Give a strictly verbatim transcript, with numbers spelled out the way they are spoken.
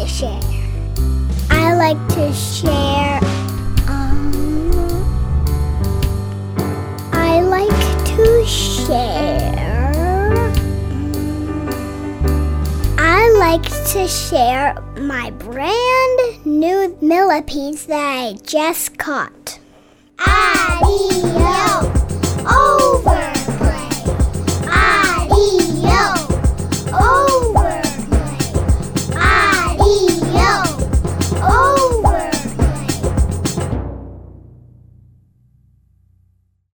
share. I like to share. Um, I like to share. I like to share my brand new millipedes that I just caught. Adios! Oh!